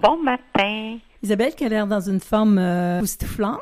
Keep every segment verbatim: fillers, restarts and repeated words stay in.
bon matin. Isabelle qui a l'air dans une forme euh, époustouflante.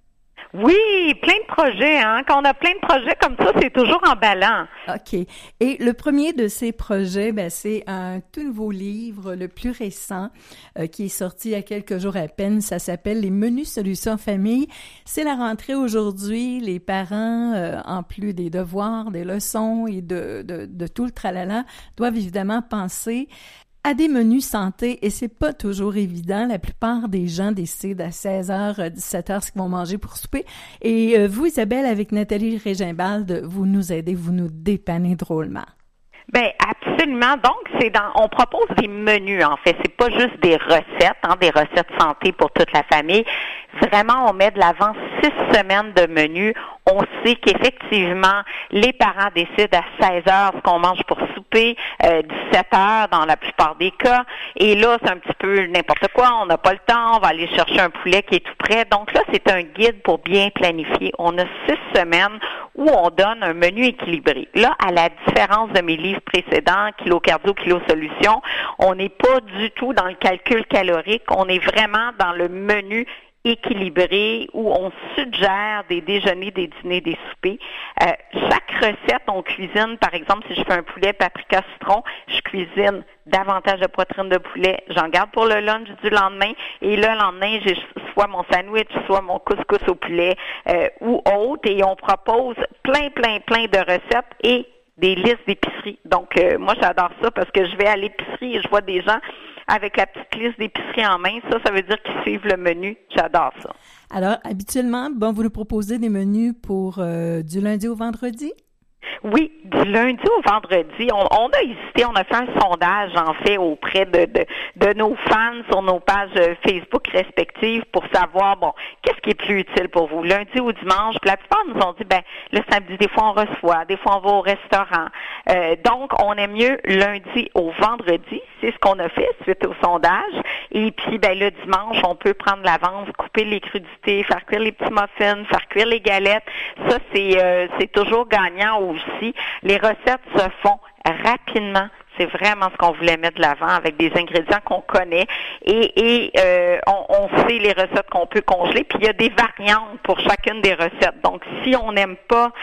Oui, plein de projets, hein. Quand on a plein de projets comme ça, c'est toujours emballant. OK. Et le premier de ces projets, ben, c'est un tout nouveau livre, le plus récent, euh, qui est sorti il y a quelques jours à peine. Ça s'appelle « Les menus solutions famille ». C'est la rentrée aujourd'hui. Les parents, euh, en plus des devoirs, des leçons et de, de, de tout le tralala, doivent évidemment penser à des menus santé, et c'est pas toujours évident. La plupart des gens décident à seize heures, dix-sept heures ce qu'ils vont manger pour souper. Et euh, vous, Isabelle, avec Nathalie Régimbalde, vous nous aidez, vous nous dépannez drôlement. Ben absolument. Donc, c'est dans, on propose des menus, en fait. C'est pas juste des recettes, hein, des recettes santé pour toute la famille. Vraiment, on met de l'avant six semaines de menus. On sait qu'effectivement, les parents décident à seize heures ce qu'on mange pour souper, euh, dix-sept heures dans la plupart des cas. Et là, c'est un petit peu n'importe quoi. On n'a pas le temps. On va aller chercher un poulet qui est tout prêt. Donc là, c'est un guide pour bien planifier. On a six semaines où on donne un menu équilibré. Là, à la différence de mes livres précédents, Kilo Cardio, Kilo Solution, on n'est pas du tout dans le calcul calorique. On est vraiment dans le menu équilibré où on suggère des déjeuners, des dîners, des soupers. Euh, chaque recette, on cuisine, par exemple, si je fais un poulet paprika citron, je cuisine davantage de poitrine de poulet, j'en garde pour le lunch du lendemain, et le lendemain, j'ai soit mon sandwich, soit mon couscous au poulet euh, ou autre, et on propose plein, plein, plein de recettes et des listes d'épicerie. Donc, euh, moi, j'adore ça parce que je vais à l'épicerie et je vois des gens avec la petite liste d'épicerie en main. Ça, ça veut dire qu'ils suivent le menu. J'adore ça. Alors, habituellement, bon, vous nous proposez des menus pour euh, du lundi au vendredi? Oui, du lundi au vendredi. On, on a hésité, on a fait un sondage, en fait, auprès de, de, de nos fans sur nos pages Facebook respectives pour savoir, bon, qu'est-ce qui est plus utile pour vous, lundi ou dimanche? Puis la plupart nous ont dit, ben, le samedi, des fois on reçoit, des fois on va au restaurant. Euh, donc, on aime mieux lundi au vendredi. C'est ce qu'on a fait suite au sondage. Et puis, ben, le dimanche, on peut prendre l'avance, couper les crudités, faire cuire les petits muffins, faire cuire les galettes. Ça, c'est, euh, c'est toujours gagnant aussi. Les recettes se font rapidement. C'est vraiment ce qu'on voulait mettre de l'avant avec des ingrédients qu'on connaît et, et euh, on, on sait les recettes qu'on peut congeler. Puis il y a des variantes pour chacune des recettes. Donc, si on n'aime pas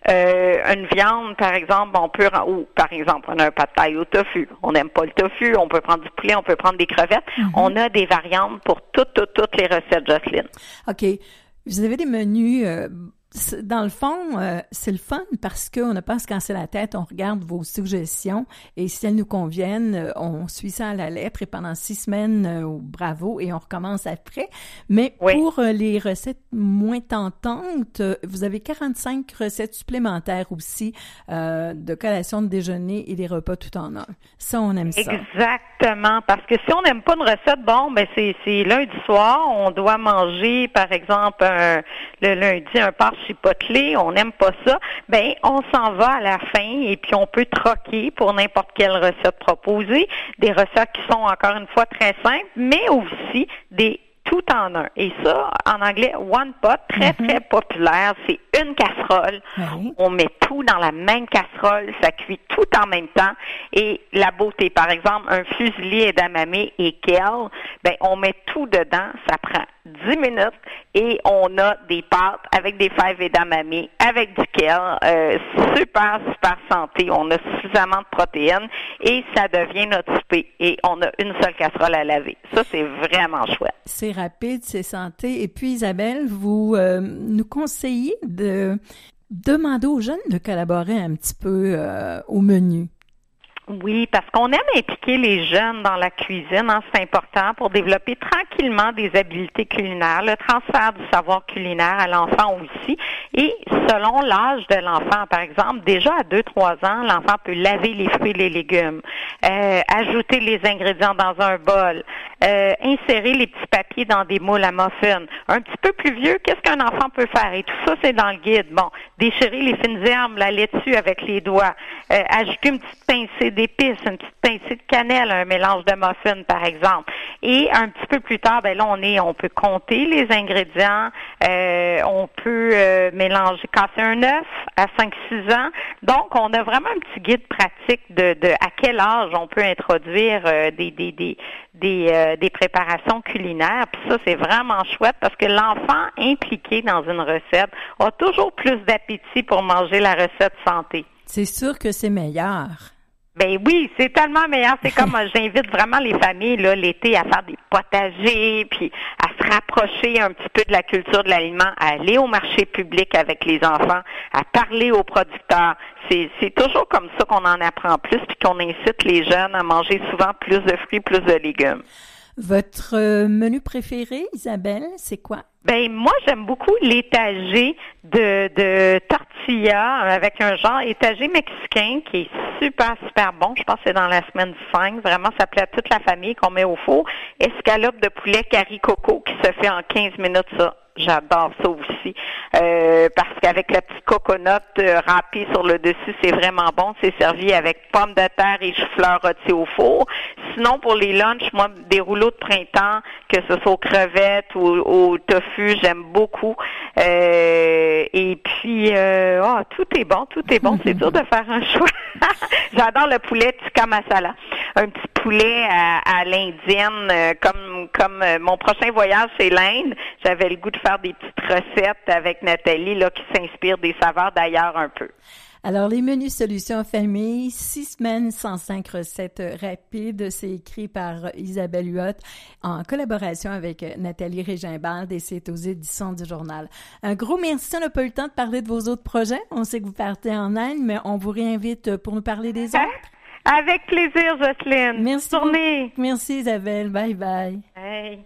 euh, une viande, par exemple, on peut ou par exemple, on a un pad thaï au tofu. On n'aime pas le tofu, on peut prendre du poulet, on peut prendre des crevettes. Mm-hmm. On a des variantes pour toutes, toutes, toutes les recettes, Jocelyne. OK. Vous avez des menus... Euh... Dans le fond, euh, c'est le fun parce qu'on n'a pas à se casser la tête, on regarde vos suggestions et si elles nous conviennent, euh, on suit ça à la lettre et pendant six semaines, euh, bravo, et on recommence après. Mais oui. Pour euh, les recettes moins tentantes, euh, vous avez quarante-cinq recettes supplémentaires aussi euh, de collation, de déjeuner et des repas tout en un. Ça, on aime ça. Exactement, parce que si on n'aime pas une recette, bon, ben c'est, c'est lundi soir, on doit manger, par exemple, un, le lundi, un porc chipotelé, on n'aime pas ça, ben on s'en va à la fin et puis on peut troquer pour n'importe quelle recette proposée, des recettes qui sont encore une fois très simples, mais aussi des tout en un. Et ça, en anglais, one pot, très, mm-hmm. très populaire. C'est une casserole. Oui. On met tout dans la même casserole. Ça cuit tout en même temps. Et la beauté, par exemple, un fusilli edamame et kale, ben, on met tout dedans. Ça prend dix minutes et on a des pâtes avec des fèves edamame, avec du kale. Euh, super, super santé. On a suffisamment de protéines et ça devient notre souper. Et on a une seule casserole à laver. Ça, c'est vraiment chouette. C'est rapide, c'est santé. Et puis, Isabelle, vous euh, nous conseillez de demander aux jeunes de collaborer un petit peu euh, au menu. Oui, parce qu'on aime impliquer les jeunes dans la cuisine, hein, c'est important pour développer tranquillement des habiletés culinaires, le transfert du savoir culinaire à l'enfant aussi. Et selon l'âge de l'enfant, par exemple, déjà à deux trois ans, l'enfant peut laver les fruits et les légumes, euh, ajouter les ingrédients dans un bol, euh, insérer les petits papiers dans des moules à muffins. Un petit peu plus vieux, qu'est-ce qu'un enfant peut faire? Et tout ça, c'est dans le guide. Bon, déchirer les fines herbes, la laitue avec les doigts, euh, ajouter une petite pincée d'épices, une petite pincée de cannelle, un mélange de muffins, par exemple. Et un petit peu plus tard, ben là, on est, on peut compter les ingrédients, euh, on peut euh, mélanger casser un œuf à cinq six ans. Donc, on a vraiment un petit guide pratique de, de à quel âge on peut introduire euh, des des des des, euh, des préparations culinaires. Puis ça, c'est vraiment chouette parce que l'enfant impliqué dans une recette a toujours plus d'appétit pour manger la recette santé. C'est sûr que c'est meilleur. Ben oui, c'est tellement meilleur. C'est comme j'invite vraiment les familles là l'été à faire des potagers, puis à se rapprocher un petit peu de la culture de l'aliment, à aller au marché public avec les enfants, à parler aux producteurs. C'est c'est toujours comme ça qu'on en apprend plus, puis qu'on incite les jeunes à manger souvent plus de fruits, plus de légumes. Votre menu préféré, Isabelle, c'est quoi? Ben moi j'aime beaucoup l'étagé de de tortilla avec un genre étagé mexicain qui est super super bon. Je pense que c'est dans la semaine cinq. Vraiment, ça plaît à toute la famille qu'on met au four. Escalope de poulet curry coco qui se fait en quinze minutes. Ça, j'adore ça aussi euh, parce qu'avec la petite coconut euh, râpée sur le dessus, c'est vraiment bon. C'est servi avec pommes de terre et chou-fleur rôtis au four. Sinon, pour les lunchs, moi, des rouleaux de printemps, que ce soit aux crevettes ou au tofu, j'aime beaucoup. Euh, et puis, euh, oh, tout est bon, tout est bon. C'est dur de faire un choix. J'adore le poulet tikka masala. Un petit poulet à, à l'indienne, euh, comme comme euh, mon prochain voyage, c'est l'Inde. J'avais le goût de faire des petites recettes avec Nathalie là qui s'inspire des saveurs d'ailleurs un peu. Alors, les menus solutions famille, six semaines, cent cinq recettes rapides, c'est écrit par Isabelle Huot en collaboration avec Nathalie Régimbalde et c'est aux éditions du Journal. Un gros merci, on n'a pas eu le temps de parler de vos autres projets. On sait que vous partez en Inde, mais on vous réinvite pour nous parler des autres. Avec plaisir, Jocelyne. Merci. Bonne journée. Merci Isabelle, bye bye. Hey.